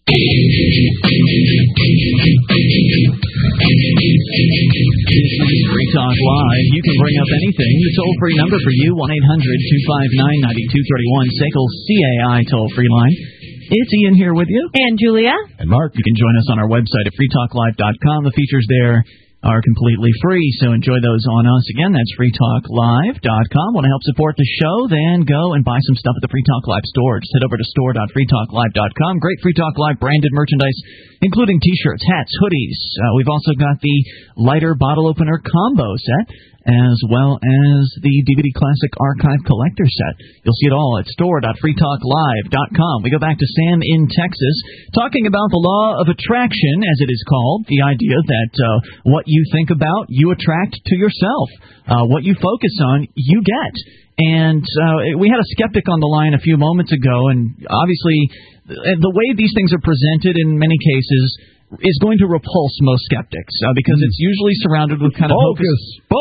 Free Talk Live. You can bring up anything. The toll-free number for you, 1-800-259-9231, SACL CAI toll-free line. It's Ian here with you. And Julia. And Mark. You can join us on our website at freetalklive.com. The features there are completely free, so enjoy those on us. Again, that's freetalklive.com. Want to help support the show? Then go and buy some stuff at the Free Talk Live store. Just head over to store.freetalklive.com. Great Free Talk Live branded merchandise, including T-shirts, hats, hoodies. We've also got the lighter bottle opener combo set, as well as the DVD Classic Archive Collector Set. You'll see it all at store.freetalklive.com. We go back to Sam in Texas, talking about the law of attraction, as it is called, the idea that what you think about, you attract to yourself. What you focus on, you get. And we had a skeptic on the line a few moments ago, and obviously the way these things are presented in many cases is going to repulse most skeptics because it's usually surrounded with kind of hocus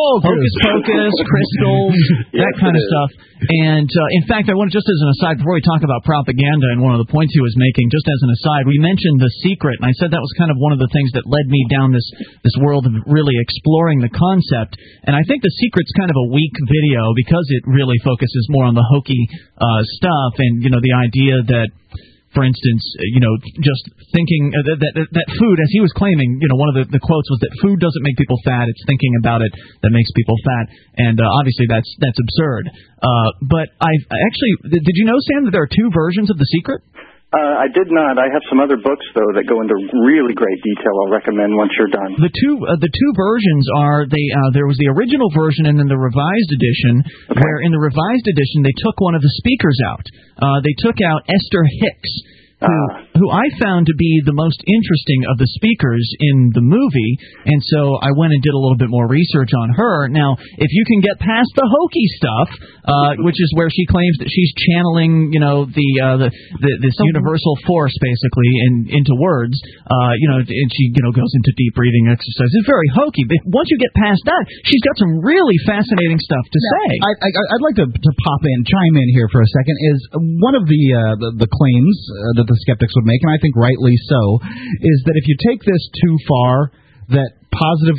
pocus, crystals, that kind of stuff. And in fact, I want to, just as an aside, before we talk about propaganda and one of the points he was making, just as an aside, we mentioned The Secret, and I said that was kind of one of the things that led me down this world of really exploring the concept. And I think The Secret's kind of a weak video because it really focuses more on the hokey stuff and, the idea that, for instance, just thinking that food, as he was claiming, one of the quotes was that food doesn't make people fat, it's thinking about it that makes people fat. And obviously that's absurd. But I actually, did you know, Sam, that there are two versions of The Secret? I did not. I have some other books, though, that go into really great detail. I'll recommend once you're done. The two versions are there was the original version and then the revised edition, where in the revised edition they took one of the speakers out. They took out Esther Hicks, who I found to be the most interesting of the speakers in the movie, and so I went and did a little bit more research on her. Now, if you can get past the hokey stuff, which is where she claims that she's channeling, this universal force basically into words, and she goes into deep breathing exercises. It's very hokey, but once you get past that, she's got some really fascinating stuff to say. I'd like to chime in here for a second. Is one of the claims that the skeptics would make, and I think rightly so, is that if you take this too far, that positive,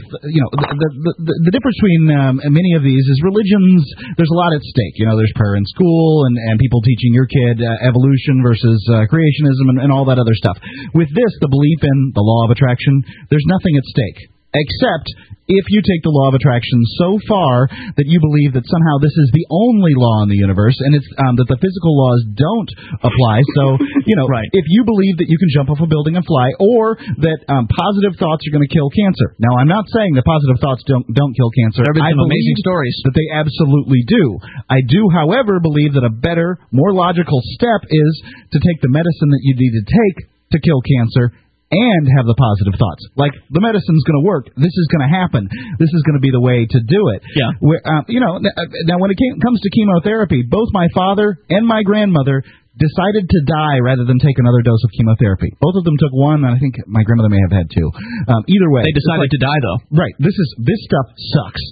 the difference between many of these is religions. There's a lot at stake. There's prayer in school and people teaching your kid evolution versus creationism and all that other stuff. With this, the belief in the law of attraction, there's nothing at stake. except if you take the law of attraction so far that you believe that somehow this is the only law in the universe, and it's that the physical laws don't apply. So, if you believe that you can jump off a building and fly, or that positive thoughts are going to kill cancer. Now, I'm not saying that positive thoughts don't kill cancer. There have been some amazing stories that they absolutely do. I do, however, believe that a better, more logical step is to take the medicine that you need to take to kill cancer and have the positive thoughts. Like, the medicine's going to work. This is going to happen. This is going to be the way to do it. Yeah. Now, when it comes to chemotherapy, both my father and my grandmother decided to die rather than take another dose of chemotherapy. Both of them took one, and I think my grandmother may have had two. Either way. They decided to die, though. Right. This stuff sucks.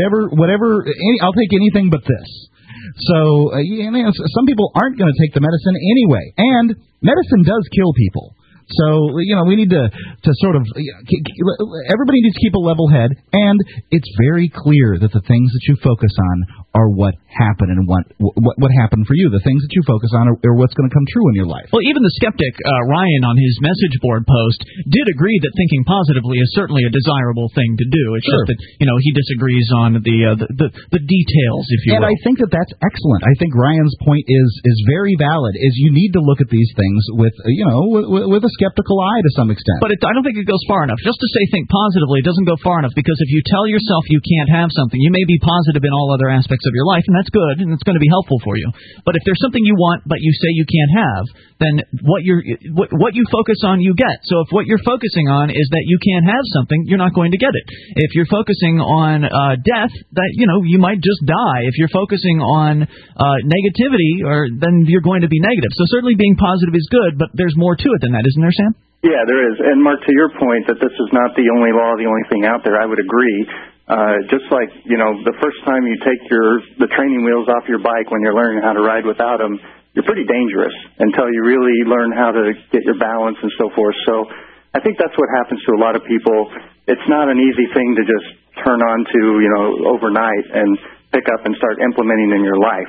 I'll take anything but this. So, some people aren't going to take the medicine anyway. And medicine does kill people. So, we need to sort of, everybody needs to keep a level head, and it's very clear that the things that you focus on are what happen and what happened for you. The things that you focus on are what's going to come true in your life. Well, even the skeptic, Ryan, on his message board post, did agree that thinking positively is certainly a desirable thing to do. It's just that, he disagrees on the details, if you will. And I think that that's excellent. I think Ryan's point is very valid, is you need to look at these things with a skeptical eye to some extent. But I don't think it goes far enough. Just to say think positively, it doesn't go far enough, because if you tell yourself you can't have something, you may be positive in all other aspects of your life, and that's good, and it's going to be helpful for you. But if there's something you want but you say you can't have, then what you focus on, you get. So if what you're focusing on is that you can't have something, you're not going to get it. If you're focusing on death, that you might just die. If you're focusing on negativity, then you're going to be negative. So certainly being positive is good, but there's more to it than that, isn't there, Sam? Yeah, there is. And Mark, to your point that this is not the only law, the only thing out there, I would agree. Just like, the first time you take the training wheels off your bike when you're learning how to ride without them, you're pretty dangerous until you really learn how to get your balance and so forth. So I think that's what happens to a lot of people. It's not an easy thing to just turn on to, overnight and pick up and start implementing in your life.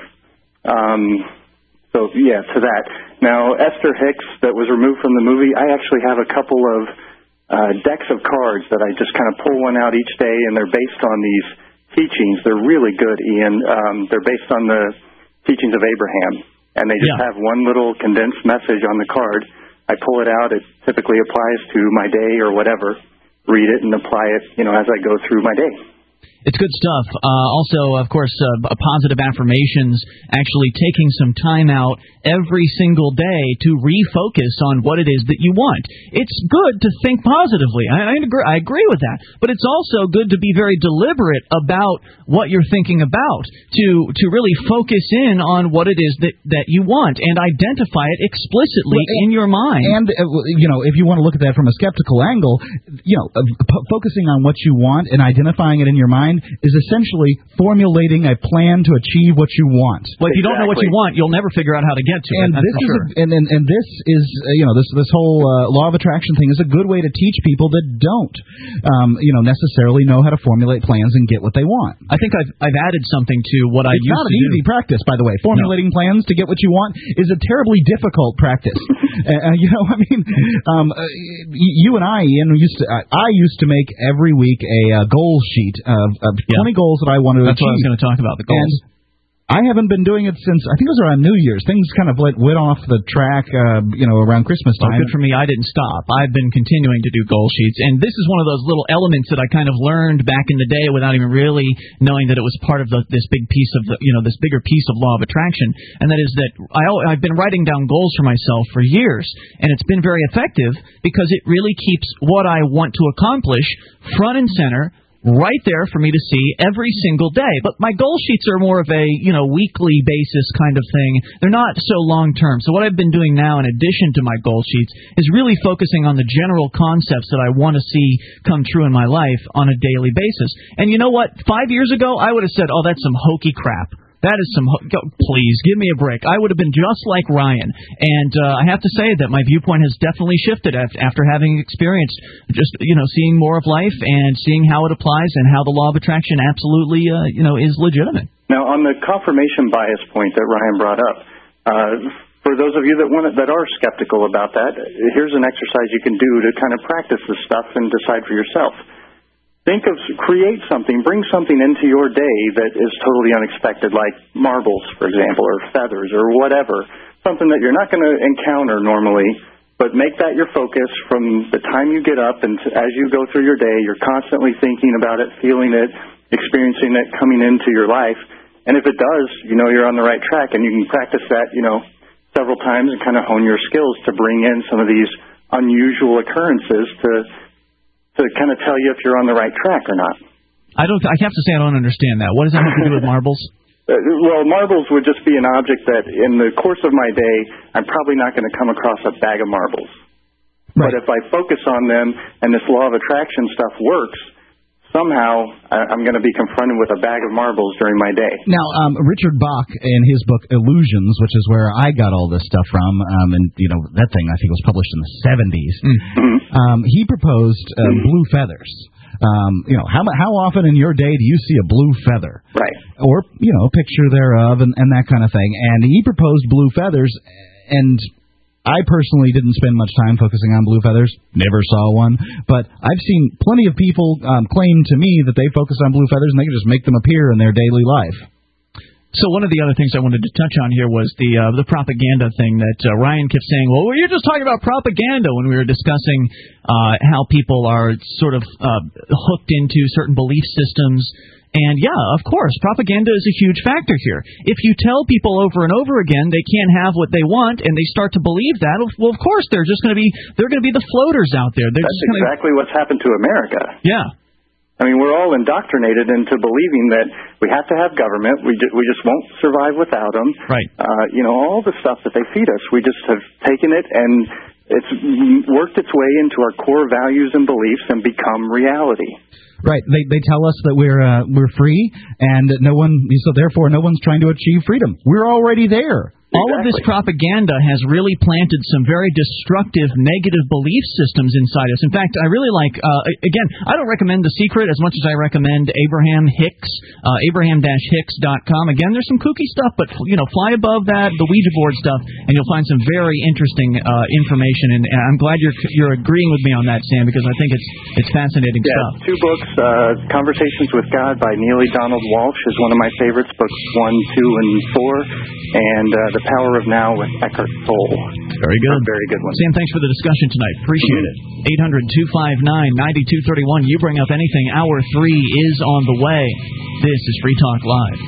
So, yeah, to that. Now, Esther Hicks, that was removed from the movie, I actually have a couple of decks of cards that I just kind of pull one out each day, and they're based on these teachings. They're really good, Ian. They're based on the teachings of Abraham, and they just have one little condensed message on the card. I pull it out. It typically applies to my day or whatever. Read it and apply it, as I go through my day. It's good stuff. Also, of course, positive affirmations, actually taking some time out every single day to refocus on what it is that you want. It's good to think positively. I agree with that. But it's also good to be very deliberate about what you're thinking about, to really focus in on what it is that you want and identify it explicitly in your mind. And, if you want to look at that from a skeptical angle, focusing on what you want and identifying it in your mind is essentially formulating a plan to achieve what you want. Well, if you don't know what you want, you'll never figure out how to get to it. And this is this whole law of attraction thing is a good way to teach people that don't necessarily know how to formulate plans and get what they want. I think I've added something to what I used to do. It's not an easy practice, by the way. Formulating plans to get what you want is a terribly difficult practice. You and I, Ian, I used to make every week a goal sheet of 20 goals that I wanted to achieve. That's what I was going to talk about, the goals. And I haven't been doing it since, I think it was around New Year's. Things kind of went off the track, around Christmas time. Good for me. I didn't stop. I've been continuing to do goal sheets. And this is one of those little elements that I kind of learned back in the day without even really knowing that it was part of this big piece of this bigger piece of law of attraction. And that is that I've been writing down goals for myself for years. And it's been very effective because it really keeps what I want to accomplish front and center, right there for me to see every single day. But my goal sheets are more of a, weekly basis kind of thing. They're not so long-term. So what I've been doing now, in addition to my goal sheets, is really focusing on the general concepts that I want to see come true in my life on a daily basis. And you know what? 5 years ago, I would have said, that's some hokey crap. That is please, give me a break. I would have been just like Ryan. And I have to say that my viewpoint has definitely shifted after having experienced just, seeing more of life and seeing how it applies and how the law of attraction absolutely, is legitimate. Now, on the confirmation bias point that Ryan brought up, for those of you that are skeptical about that, here's an exercise you can do to kind of practice this stuff and decide for yourself. Create something, bring something into your day that is totally unexpected, like marbles, for example, or feathers, or whatever. Something that you're not going to encounter normally, but make that your focus from the time you get up and as you go through your day. You're constantly thinking about it, feeling it, experiencing it coming into your life. And if it does, you're on the right track, and you can practice that, several times and kind of hone your skills to bring in some of these unusual occurrences to kind of tell you if you're on the right track or not. I have to say I don't understand that. What does that have to do with marbles? Well, marbles would just be an object that in the course of my day, I'm probably not going to come across a bag of marbles. Right. But if I focus on them and this law of attraction stuff works, somehow I'm going to be confronted with a bag of marbles during my day. Now, Richard Bach, in his book Illusions, which is where I got all this stuff from, and that thing I think was published in the 70s, he proposed blue feathers. How often in your day do you see a blue feather? Right. Or, a picture thereof and that kind of thing. And he proposed blue feathers, and I personally didn't spend much time focusing on blue feathers. Never saw one. But I've seen plenty of people claim to me that they focus on blue feathers and they can just make them appear in their daily life. So one of the other things I wanted to touch on here was the propaganda thing that Ryan kept saying, well, you're just talking about propaganda when we were discussing how people are sort of hooked into certain belief systems. And, yeah, of course, propaganda is a huge factor here. If you tell people over and over again they can't have what they want and they start to believe that, well, of course, they're going to be the floaters out there. That's exactly what's happened to America. Yeah. I mean, we're all indoctrinated into believing that we have to have government. We just won't survive without them. Right. All the stuff that they feed us, we just have taken it and it's worked its way into our core values and beliefs and become reality. Right. They tell us that we're free and so therefore no one's trying to achieve freedom. We're already there. All of this propaganda has really planted some very destructive, negative belief systems inside us. In fact, I really like, again, I don't recommend The Secret as much as I recommend Abraham Hicks, abraham-hicks.com. Again, there's some kooky stuff, but, fly above that, the Ouija board stuff, and you'll find some very interesting information. And I'm glad you're agreeing with me on that, Sam, because I think it's fascinating stuff. 2 books, Conversations with God by Neely Donald Walsh is one of my favorites, books 1, 2, and 4, and The Power of Now with Eckhart Tolle. Very good. Very good one. Sam, thanks for the discussion tonight. Appreciate it. 800-259-9231. You bring up anything. Hour 3 is on the way. This is Free Talk Live.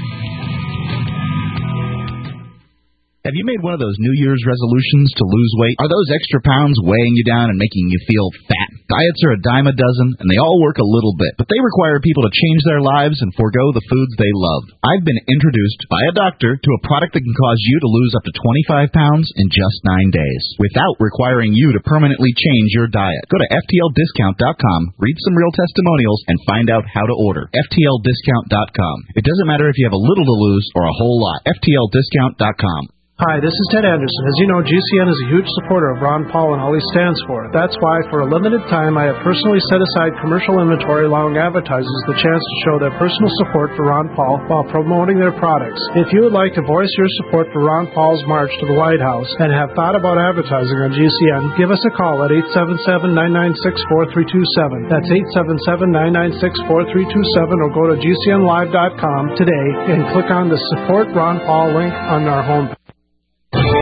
Have you made one of those New Year's resolutions to lose weight? Are those extra pounds weighing you down and making you feel fat? Diets are a dime a dozen, and they all work a little bit, but they require people to change their lives and forego the foods they love. I've been introduced by a doctor to a product that can cause you to lose up to 25 pounds in just 9 days, without requiring you to permanently change your diet. Go to FTLDiscount.com, read some real testimonials, and find out how to order. FTLDiscount.com. It doesn't matter if you have a little to lose or a whole lot. FTLDiscount.com. Hi, this is Ted Anderson. As you know, GCN is a huge supporter of Ron Paul and all he stands for. That's why, for a limited time, I have personally set aside commercial inventory allowing advertisers the chance to show their personal support for Ron Paul while promoting their products. If you would like to voice your support for Ron Paul's march to the White House and have thought about advertising on GCN, give us a call at 877-996-4327. That's 877-996-4327, or go to GCNlive.com today and click on the Support Ron Paul link on our homepage.